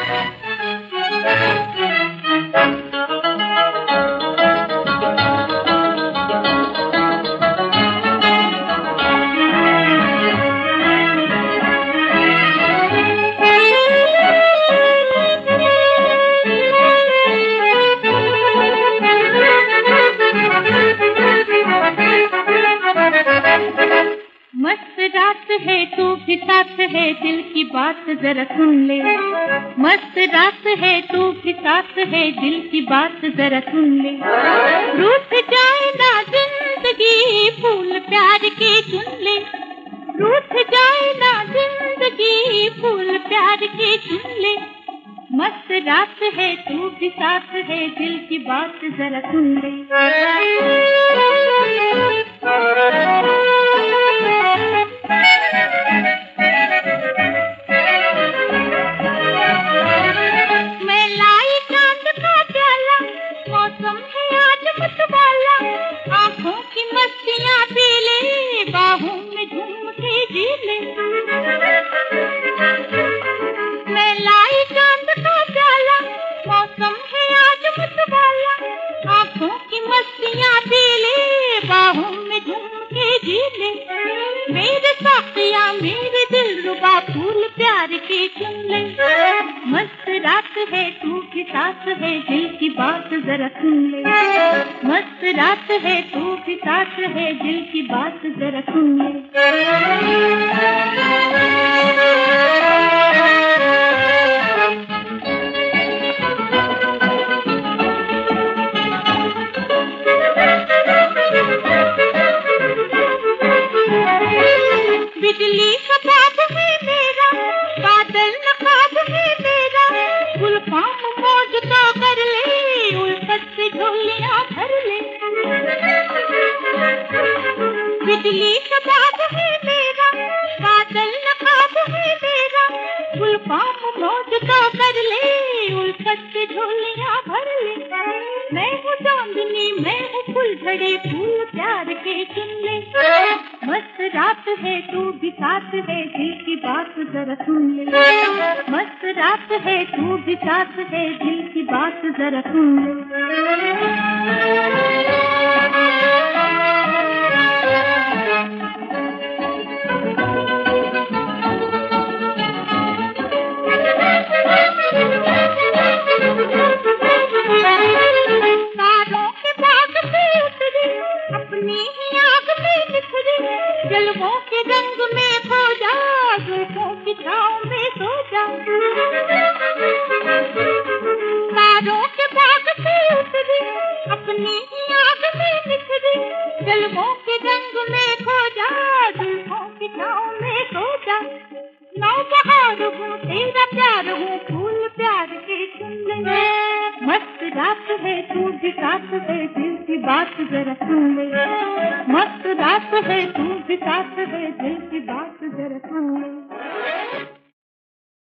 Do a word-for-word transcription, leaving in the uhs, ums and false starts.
मस्त रात है तू भी साथ है दिल की बात जरा सुन ले। मस्त रात है तू भी साथ है दिल की बात जरा सुन ले। रूठ जाए ना जिंदगी फूल प्यार के चुन ले। रूठ जाए ना जिंदगी फूल प्यार के चुन ले। मस्त रात है तू भी साथ है दिल की बात जरा सुन ले। मैं लाई चांद का प्याला, मौसम है आज मतवाला। आंखों की मस्तियाँ पी ले, बाहों में झूम के जी ले। मैं लाई चांद का प्याला, मौसम है आज मतवाला। आंखों की मस्तियाँ पी ले, बाहों में झूम के जी ले। मेरे साथिया मेरे दिल रुबा फूल प्यार के चुन ले। मस्त रात है तू भी साथ है दिल की बात जरा सुन ले। मस्त रात है तू भी साथ है दिल की बात जरा सुन ले। बिजली का ख्वाब है मेरा, बादल नकाब है मेरा। गुलफाम मौज तो कर ले, उल्फत से झोलियां भर ले। बिजली का ख्वाब है मेरा, बादल नकाब है मेरा। गुलफाम मौज तो कर ले, उल्फत से झोलियां भर ले। मैं हूँ चांदनी मैं हूँ फुलझड़ी, फूल प्यार के चुन ले। मस्त रात है तू भी साथ है दिल की बात जरा सुन ले। मस्त रात है तू भी साथ है दिल की बात जरा सुन ले। तारों के बाग से उतरी, अपनी ही आग में निखरी। जलवों के रंग में खो जा, जुल्फों की छाँव में सो जा। तारों के बाग से उतरी, अपनी ही आग में निखरी। जलवों के रंग में खो जा, जुल्फों की छाँव में सो जा। नौबहार हूँ तेरा प्यार हूँ, फूल प्यार के चुन ले। मस्त रात है तू भी साथ है दिल की बात जरा सुन ले। मस्त रात है तू भी साथ है दिल की बात जरा सुन ले।